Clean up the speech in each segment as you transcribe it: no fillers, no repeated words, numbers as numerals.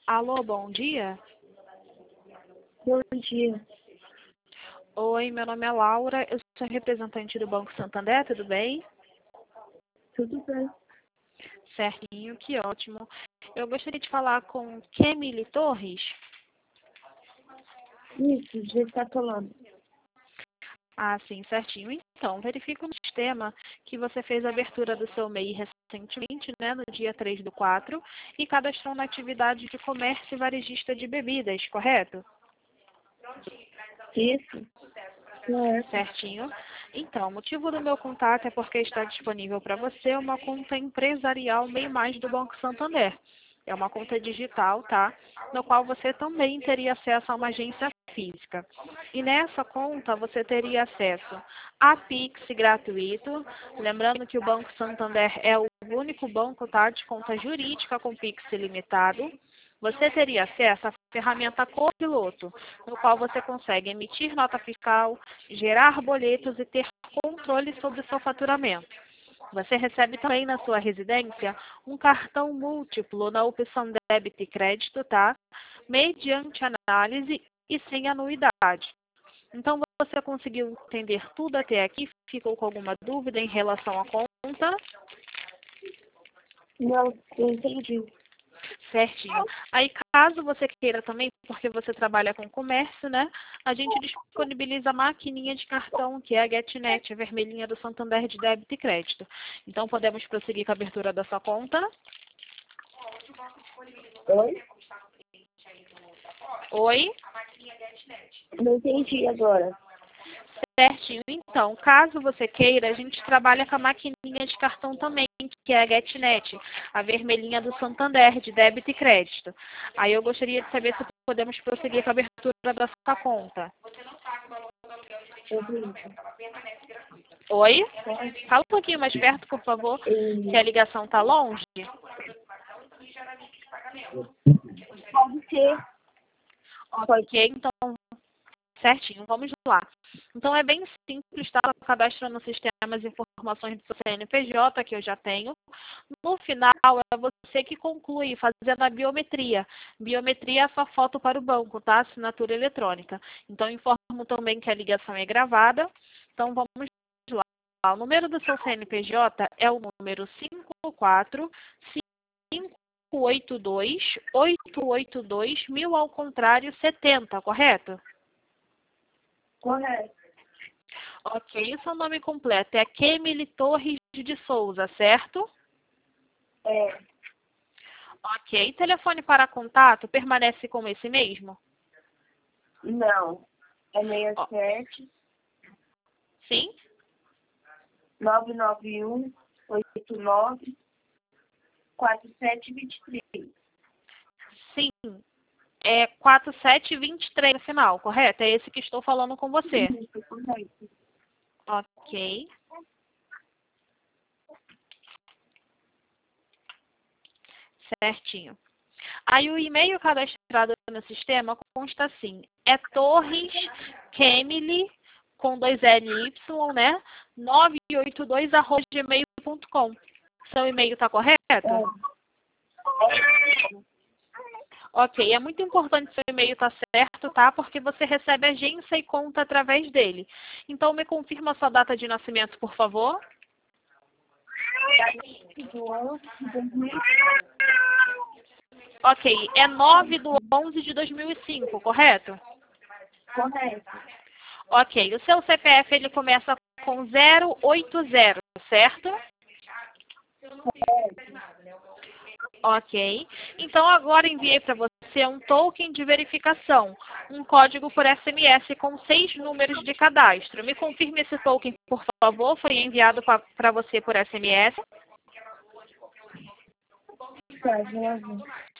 Alô, bom dia. Bom dia. Oi, meu nome é Laura, eu sou representante do Banco Santander, tudo bem? Tudo bem? Certinho, que ótimo. Eu gostaria de falar com Kemily Torres. Isso, já está falando. Ah, sim, certinho. Então, verifico no sistema que você fez a abertura do seu MEI recentemente, né, no dia 3/4, e cadastrou na atividade de comércio e varejista de bebidas, correto? Isso, correto. Certinho. Então, o motivo do meu contato é porque está disponível para você uma conta empresarial MEI Mais do Banco Santander. É uma conta digital, tá? No qual você também teria acesso a uma agência física. E nessa conta você teria acesso a Pix gratuito. Lembrando que o Banco Santander é o único banco, tá, de conta jurídica com Pix ilimitado. Você teria acesso à ferramenta Copiloto, no qual você consegue emitir nota fiscal, gerar boletos e ter controle sobre o seu faturamento. Você recebe também na sua residência um cartão múltiplo na opção débito e crédito, tá? Mediante análise e sem anuidade. Então, você conseguiu entender tudo até aqui? Ficou com alguma dúvida em relação à conta? Não, eu entendi. Certinho. Aí, caso você queira também, porque você trabalha com comércio, né? A gente disponibiliza a maquininha de cartão, que é a GetNet, a vermelhinha do Santander de débito e crédito. Então, podemos prosseguir com a abertura da sua conta. Oi? Oi? Não entendi agora. Certinho. Então, caso você queira, a gente trabalha com a maquininha de cartão também, que é a GetNet, a vermelhinha do Santander, de débito e crédito. Aí eu gostaria de saber se podemos prosseguir com a abertura da sua conta. Oi? Fala um pouquinho mais perto, por favor, que a ligação está longe. Pode ser. Ok, então, certinho, vamos lá. Então, é bem simples, tá? Cadastro no sistema as informações do seu CNPJ, que eu já tenho. No final, é você que conclui fazendo a biometria. Biometria é a sua foto para o banco, tá? Assinatura eletrônica. Então, informo também que a ligação é gravada. Então, vamos lá. O número do seu CNPJ é o número 54-582-882-1000 ao contrário 70, correto? Correto. Ok, o seu nome completo é Kemily Torres de Souza, certo? É. Ok, telefone para contato permanece como esse mesmo? Não. É Ó, 67 sim? 991 89 4723. Sim. É 4723 no final, correto? É esse que estou falando com você. Isso, correto. Ok. Certinho. Aí o e-mail cadastrado no sistema consta assim, é Torres Kemily, com 2 L Y, né? 982@gmail.com. Seu e-mail está correto? Ok, é muito importante seu e-mail estar certo, tá? Porque você recebe agência e conta através dele. Então, me confirma a sua data de nascimento, por favor. Ok, é 9/11/2005, correto? Correto. Ok, o seu CPF ele começa com 080, certo? Ok. Então agora enviei para você um token de verificação, um código por SMS com 6 números de cadastro. Me confirme esse token, por favor. Foi enviado para você por SMS. Tá, já vi.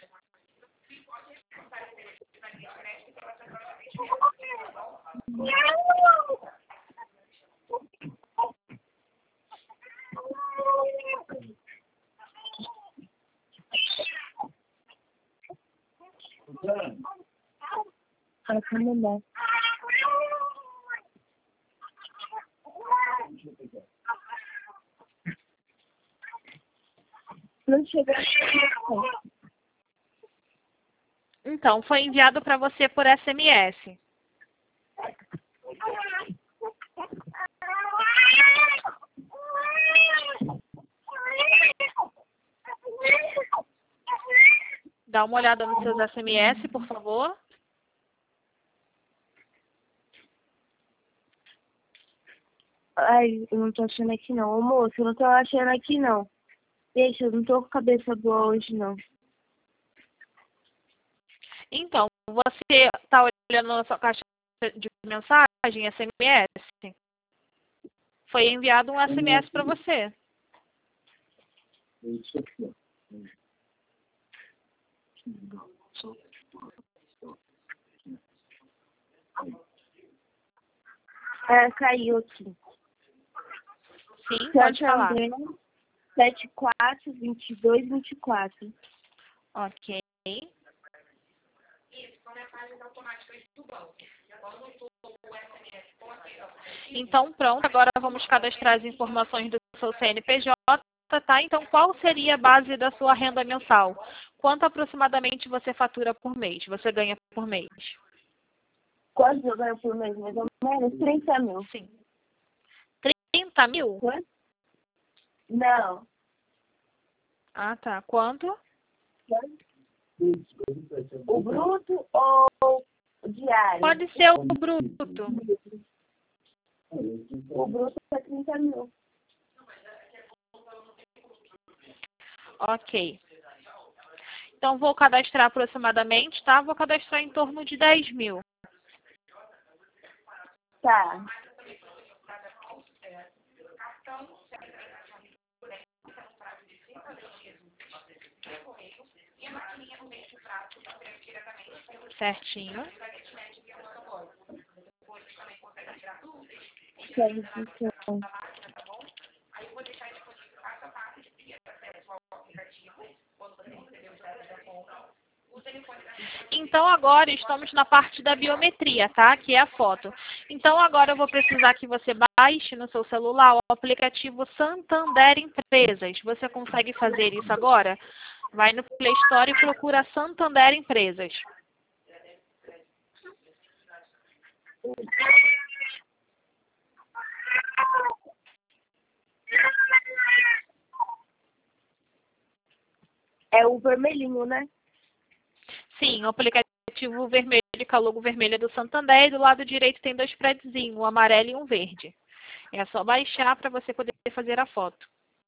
Ah, como não? Não chegou. Então, foi enviado para você por SMS. Dá uma olhada nos seus SMS, por favor. Ai, eu não tô achando aqui não. Ô, moço, eu não tô achando aqui não. Deixa, eu não tô com cabeça boa hoje não. Então, você está olhando na sua caixa de mensagem, SMS? Foi enviado um SMS para você. Caiu aqui. Sim, pode falar. 74-22-24. Ok. Então, pronto. Agora vamos cadastrar as informações do seu CNPJ, tá? Então, qual seria a base da sua renda mensal? Quanto aproximadamente você fatura por mês? Você ganha por mês? Quanto eu ganho por mês? Mais ou menos 30 mil. Sim. 30 mil? Quanto? Não. Ah, tá. Quanto? O bruto ou o diário? Pode ser o bruto. O bruto é 30 mil. Ok. Então, vou cadastrar aproximadamente, tá? Vou cadastrar em torno de 10 mil. Tá. Certinho. Certo. Então, agora estamos na parte da biometria, tá? Que é a foto. Então, agora eu vou precisar que você baixe no seu celular o aplicativo Santander Empresas. Você consegue fazer isso agora? Vai no Play Store e procura Santander Empresas. É o vermelhinho, né? Sim, o aplicativo vermelho, com a logo vermelha do Santander, e do lado direito tem dois prédiozinhos, um amarelo e um verde. É só baixar para você poder fazer a foto.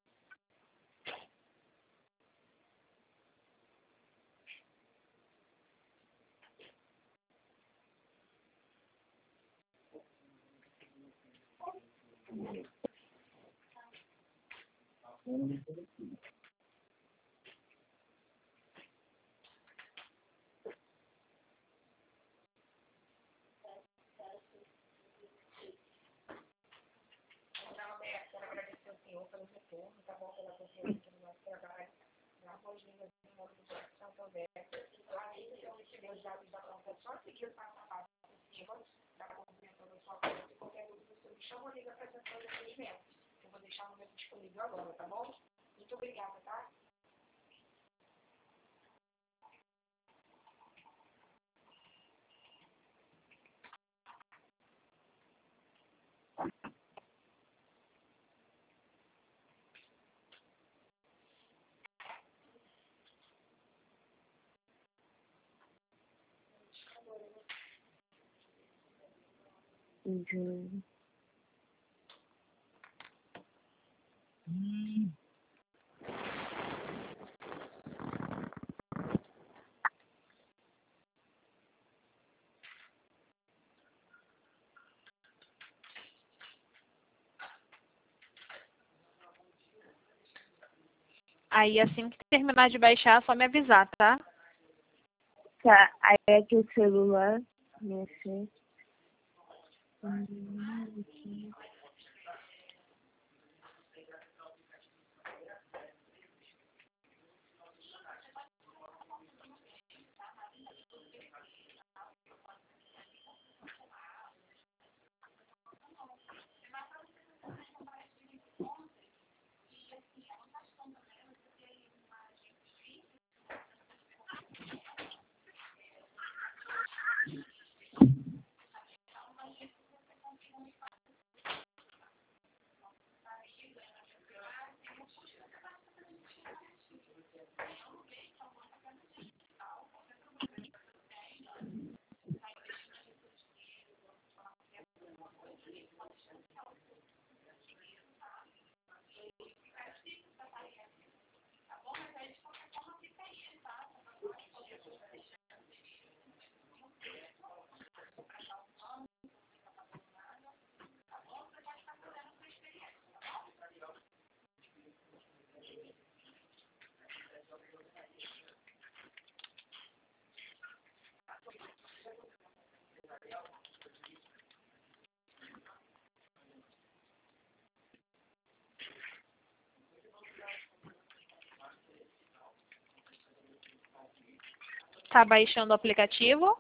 Uhum. Aí, assim que terminar de baixar, é só me avisar, tá? Tá, aí aqui o celular. Nesse. está baixando o aplicativo?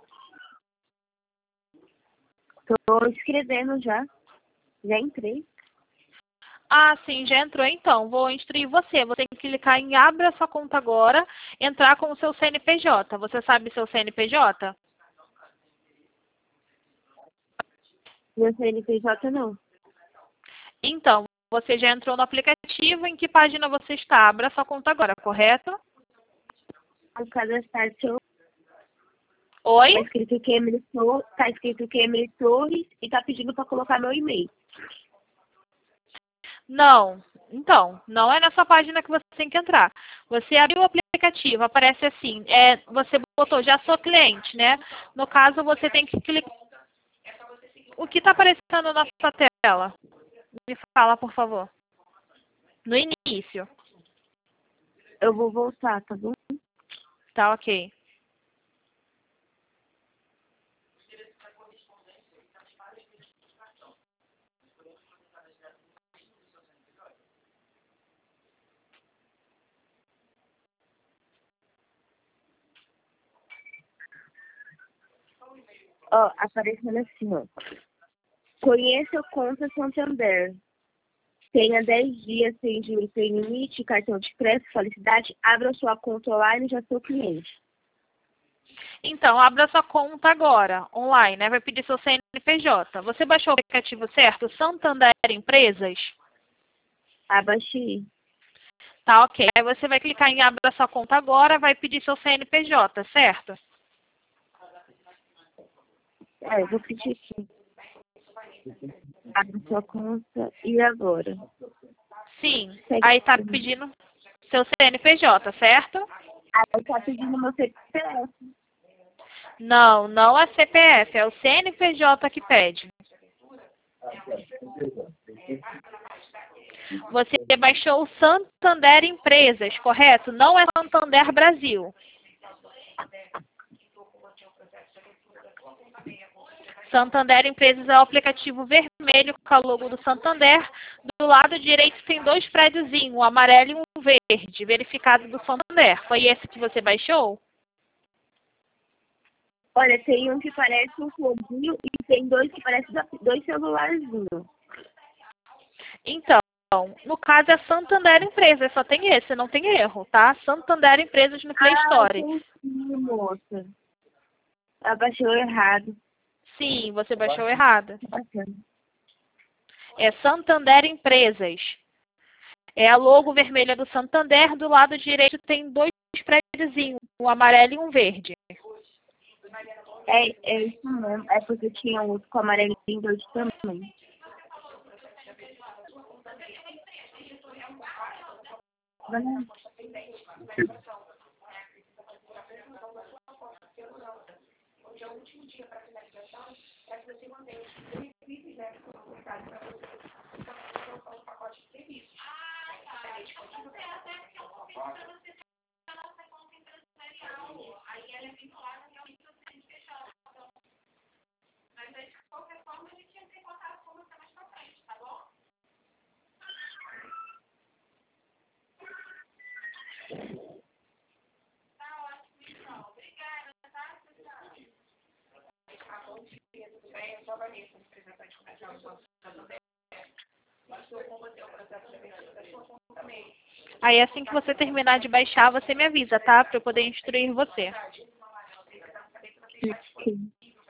Tô escrevendo já. Já entrei. Ah, sim, já entrou então. Vou instruir você. Você tem que clicar em Abra sua conta agora, entrar com o seu CNPJ. Você sabe seu CNPJ? Meu CNPJ não. Então, você já entrou no aplicativo. Em que página você está? Abra sua conta agora, correto? Vou cadastrar seu. Oi? Tá escrito Kemily Torres e tá pedindo para colocar meu e-mail. Não. Então, não é nessa página que você tem que entrar. Você abriu o aplicativo, aparece assim, você botou já sou cliente, né? No caso, você tem que clicar. O que está aparecendo na sua tela? Me fala, por favor. No início. Eu vou voltar, tá bom? Tá, ok. Ó, aparecendo assim, ó. Conheça a conta Santander. Tenha 10 dias sem juros, sem limite, cartão de crédito, felicidade. Abra sua conta online e já sou cliente. Então, abra sua conta agora, online, né? Vai pedir seu CNPJ. Você baixou o aplicativo certo? Santander Empresas? Abaixei. Tá, ok. Aí você vai clicar em abra sua conta agora, vai pedir seu CNPJ, certo? Eu vou pedir aqui. Abra sua conta e agora? Sim. Segue. Aí tá pedindo seu CNPJ, certo? Aí tá pedindo meu CPF. Não, não é CPF, é o CNPJ que pede. Você baixou o Santander Empresas, correto? Não é Santander Brasil. Santander Empresas é o aplicativo vermelho com o logo do Santander. Do lado direito tem dois prédiozinhos, um amarelo e um verde, verificado do Santander. Foi esse que você baixou? Olha, tem um que parece um foguinho e tem dois que parecem dois celularzinhos. Então, no caso é Santander Empresas, só tem esse, não tem erro, tá? Santander Empresas no Play Store. Entendi, moça. Abaixou errado. Sim, você baixou errado. Bacana. É Santander Empresas. É a logo vermelha do Santander, do lado direito tem dois prédiozinhos, um amarelo e um verde. É isso mesmo. É porque tinha outro com amarelo e verde também. Aí assim que você terminar de baixar, você me avisa, tá? Para eu poder instruir você. Sim.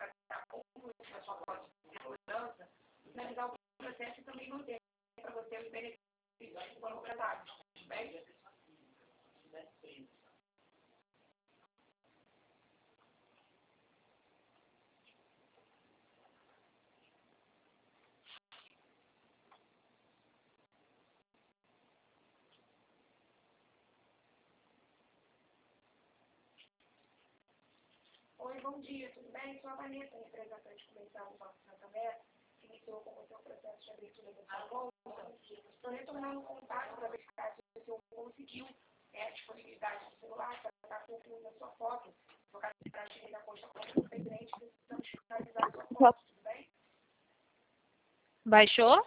Oi, bom dia, tudo bem? Sou a Vanessa, representante comercial do Banco Santander, que iniciou com o seu processo de abertura da sua conta. Estou retornando o contato para verificar se o senhor conseguiu a disponibilidade do celular para estar concluindo a sua foto. No caso de praxe da posta do presente, precisamos finalizar a sua foto, tudo bem? Baixou?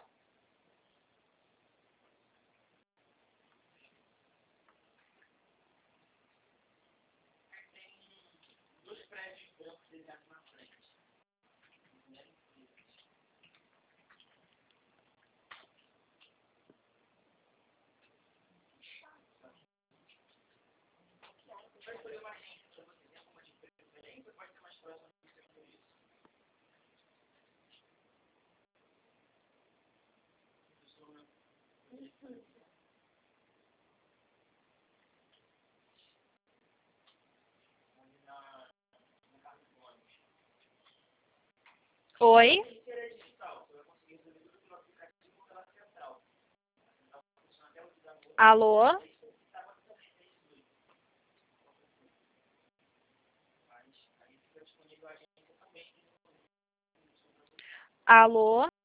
Oi? Alô? Alô?